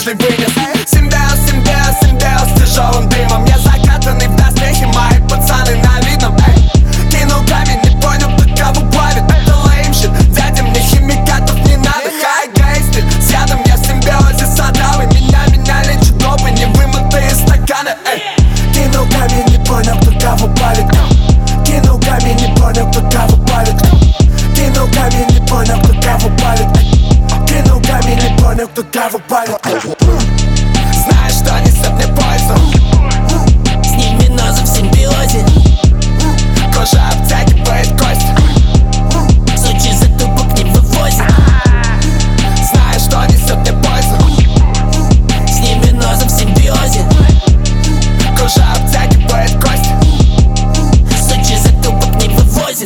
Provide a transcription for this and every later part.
надеждой вынес. Симбиоз с тяжелым дымом. Я закатанный в доспехи, мои пацаны на видном. Кинул камень, не понял, кто кого плавит. Это lame shit, дядя, мне химикатов не надо. Хай-гейстель, с ядом я в симбиозе с отравой. Меня лечат допы, невымытые стаканы. Кинул камень, не понял, кто кого плавит. Кинул камень, не понял, кто кого плавит. Кинул камень, не понял, кто кого плавит. Кинул камень, не понял, кто кого плавит. Знаешь, что несет мне пользу. С ними нозы в симбиозе. Кожа обтягивает кость. В Сочи затупок не вывозит. Знаешь, что несет мне пользу. С ними нозы в симбиозе. Кожа обтягивает кость. В Сочи затупок не вывозит.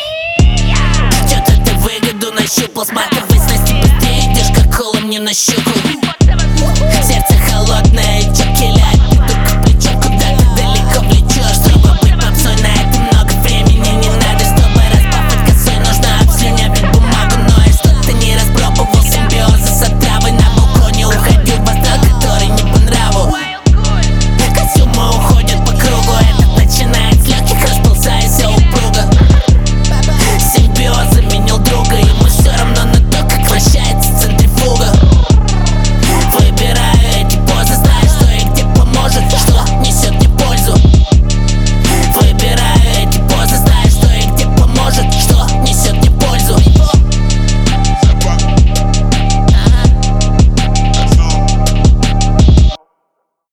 Чё-то ты выгоду нащупал. С маковой снасти быстрее идешь, как холом мне на щеку.